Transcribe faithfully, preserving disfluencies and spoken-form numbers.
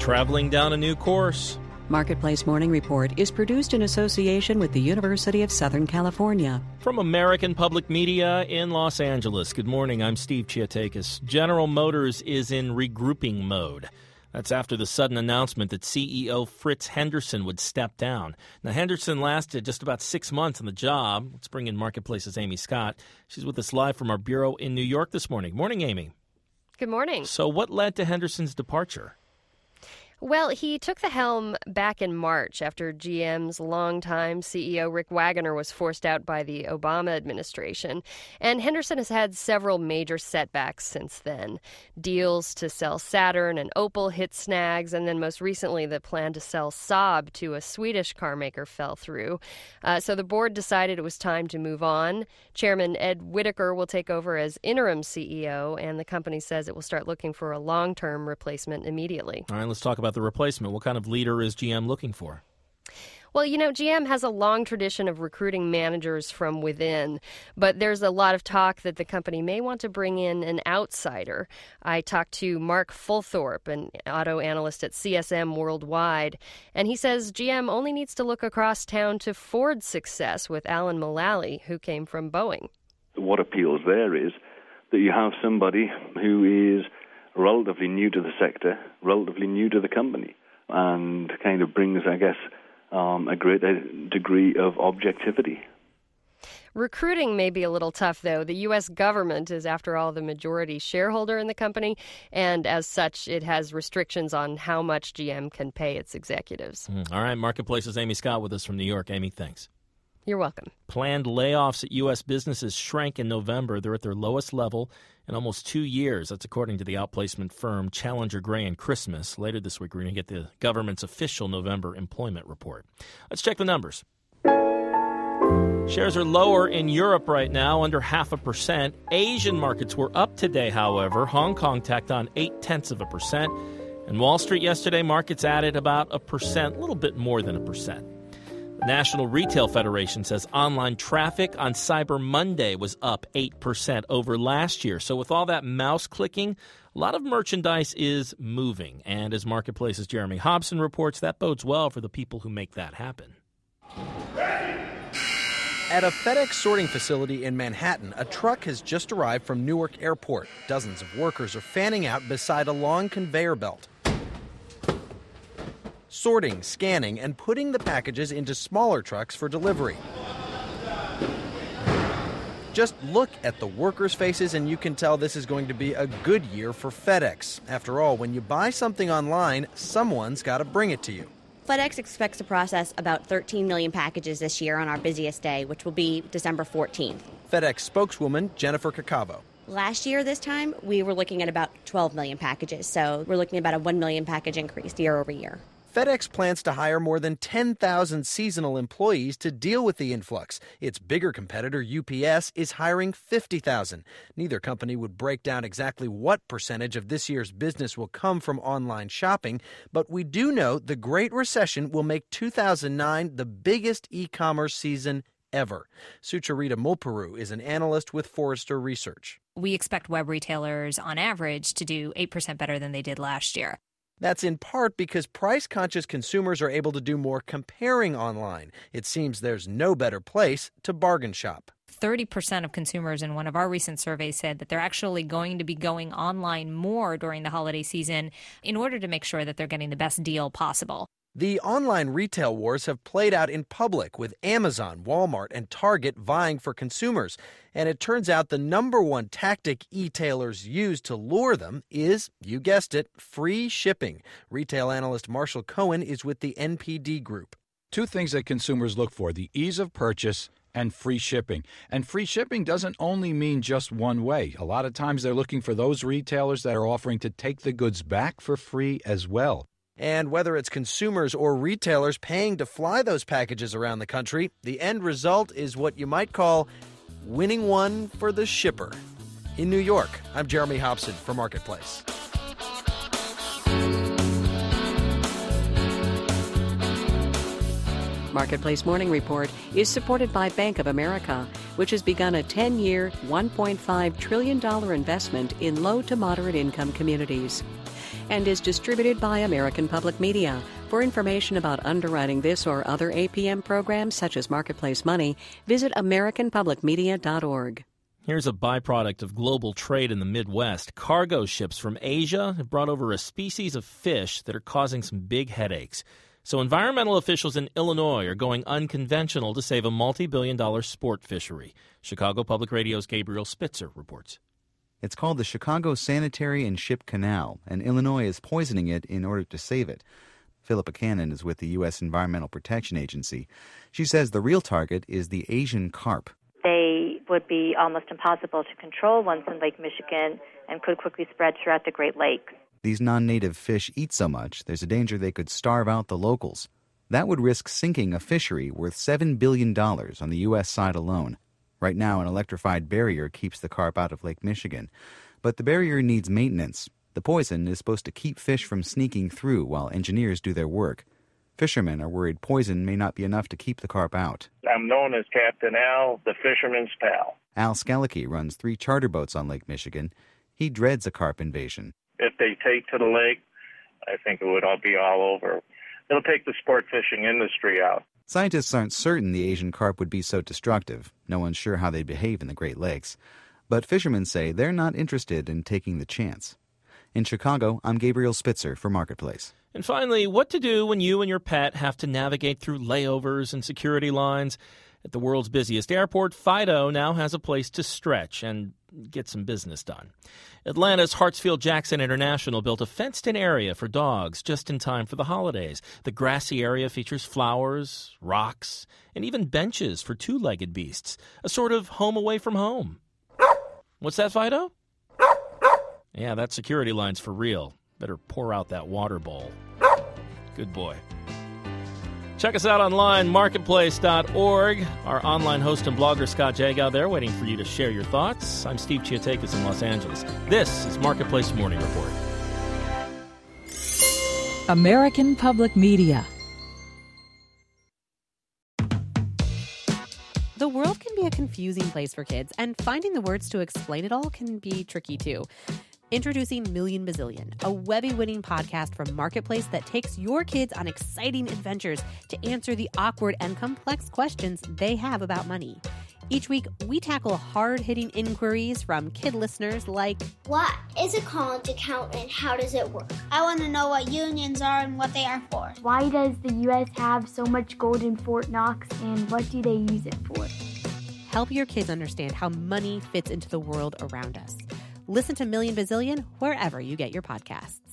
traveling down a new course. Marketplace Morning Report is produced in association with the University of Southern California. From American Public Media in Los Angeles, good morning. I'm Steve Chiatakis. General Motors is in regrouping mode. That's after the sudden announcement that C E O Fritz Henderson would step down. Now, Henderson lasted just about six months on the job. Let's bring in Marketplace's Amy Scott. She's with us live from our bureau in New York this morning. Morning, Amy. Good morning. So what led to Henderson's departure? Well, he took the helm back in March after G M's longtime C E O Rick Wagoner was forced out by the Obama administration. And Henderson has had several major setbacks since then. Deals to sell Saturn and Opel hit snags, and then most recently the plan to sell Saab to a Swedish carmaker fell through. Uh, so the board decided it was time to move on. Chairman Ed Whittaker will take over as interim C E O, and the company says it will start looking for a long-term replacement immediately. All right, let's talk about the replacement. What kind of leader is G M looking for? Well, you know, G M has a long tradition of recruiting managers from within, but there's a lot of talk that the company may want to bring in an outsider. I talked to Mark Fulthorpe, an auto analyst at C S M Worldwide, and he says G M only needs to look across town to Ford's success with Alan Mulally, who came from Boeing. What appeals there is that you have somebody who is relatively new to the sector, relatively new to the company, and kind of brings, I guess, um, a great degree of objectivity. Recruiting may be a little tough, though. The U S government is, after all, the majority shareholder in the company, and as such, it has restrictions on how much G M can pay its executives. Mm. All right, Marketplace's Amy Scott with us from New York. Amy, thanks. You're welcome. Planned layoffs at U S businesses shrank in November. They're at their lowest level in almost two years. That's according to the outplacement firm Challenger Gray and Christmas. Later this week, we're going to get the government's official November employment report. Let's check the numbers. Shares are lower in Europe right now, under half a percent. Asian markets were up today, however. Hong Kong tacked on eight-tenths of a percent. And Wall Street yesterday, markets added about a percent, a little bit more than a percent. The National Retail Federation says online traffic on Cyber Monday was up eight percent over last year. So with all that mouse clicking, a lot of merchandise is moving. And as Marketplace's Jeremy Hobson reports, that bodes well for the people who make that happen. At a FedEx sorting facility in Manhattan, a truck has just arrived from Newark Airport. Dozens of workers are fanning out beside a long conveyor belt, sorting, scanning, and putting the packages into smaller trucks for delivery. Just look at the workers' faces and you can tell this is going to be a good year for FedEx. After all, when you buy something online, someone's got to bring it to you. FedEx expects to process about thirteen million packages this year on our busiest day, which will be December fourteenth. FedEx spokeswoman Jennifer Cacavo. Last year, this time, we were looking at about twelve million packages, so we're looking at about a one million package increase year over year. FedEx plans to hire more than ten thousand seasonal employees to deal with the influx. Its bigger competitor, U P S, is hiring fifty thousand. Neither company would break down exactly what percentage of this year's business will come from online shopping, but we do know the Great Recession will make two thousand nine the biggest e-commerce season ever. Sucharita Mulpuru is an analyst with Forrester Research. We expect web retailers, on average, to do eight percent better than they did last year. That's in part because price-conscious consumers are able to do more comparing online. It seems there's no better place to bargain shop. thirty percent of consumers in one of our recent surveys said that they're actually going to be going online more during the holiday season in order to make sure that they're getting the best deal possible. The online retail wars have played out in public, with Amazon, Walmart, and Target vying for consumers. And it turns out the number one tactic e-tailers use to lure them is, you guessed it, free shipping. Retail analyst Marshall Cohen is with the N P D Group. Two things that consumers look for: the ease of purchase and free shipping. And free shipping doesn't only mean just one way. A lot of times they're looking for those retailers that are offering to take the goods back for free as well. And whether it's consumers or retailers paying to fly those packages around the country, the end result is what you might call winning one for the shipper. In New York, I'm Jeremy Hobson for Marketplace. Marketplace Morning Report is supported by Bank of America, which has begun a ten-year, one point five trillion dollars investment in low to moderate income communities. and is distributed by American Public Media. For information about underwriting this or other A P M programs such as Marketplace Money, visit american public media dot org. Here's a byproduct of global trade in the Midwest. Cargo ships from Asia have brought over a species of fish that are causing some big headaches. So environmental officials in Illinois are going unconventional to save a multi-billion dollar sport fishery. Chicago Public Radio's Gabriel Spitzer reports. It's called the Chicago Sanitary and Ship Canal, and Illinois is poisoning it in order to save it. Philippa Cannon is with the U S Environmental Protection Agency. She says the real target is the Asian carp. They would be almost impossible to control once in Lake Michigan and could quickly spread throughout the Great Lakes. These non-native fish eat so much, there's a danger they could starve out the locals. That would risk sinking a fishery worth seven billion dollars on the U S side alone. Right now, an electrified barrier keeps the carp out of Lake Michigan. But the barrier needs maintenance. The poison is supposed to keep fish from sneaking through while engineers do their work. Fishermen are worried poison may not be enough to keep the carp out. I'm known as Captain Al, the fisherman's pal. Al Skalicki runs three charter boats on Lake Michigan. He dreads a carp invasion. If they take to the lake, I think it would all be all over. It'll take the sport fishing industry out. Scientists aren't certain the Asian carp would be so destructive. No one's sure how they'd behave in the Great Lakes. But fishermen say they're not interested in taking the chance. In Chicago, I'm Gabriel Spitzer for Marketplace. And finally, what to do when you and your pet have to navigate through layovers and security lines. At the world's busiest airport, Fido now has a place to stretch and get some business done. Atlanta's Hartsfield-Jackson International built a fenced-in area for dogs just in time for the holidays. The grassy area features flowers, rocks, and even benches for two-legged beasts, a sort of home away from home. What's that, Fido? Yeah, that security line's for real. Better pour out that water bowl. Good boy. Check us out online, marketplace dot org. Our online host and blogger, Scott Jagow, there waiting for you to share your thoughts. I'm Steve Chiotakis in Los Angeles. This is Marketplace Morning Report. American Public Media. The world can be a confusing place for kids, and finding the words to explain it all can be tricky too. Introducing Million Bazillion, a Webby-winning podcast from Marketplace that takes your kids on exciting adventures to answer the awkward and complex questions they have about money. Each week, we tackle hard-hitting inquiries from kid listeners like, what is a college account and how does it work? I want to know what unions are and what they are for. Why does the U S have so much gold in Fort Knox and what do they use it for? Help your kids understand how money fits into the world around us. Listen to Million Bazillion wherever you get your podcasts.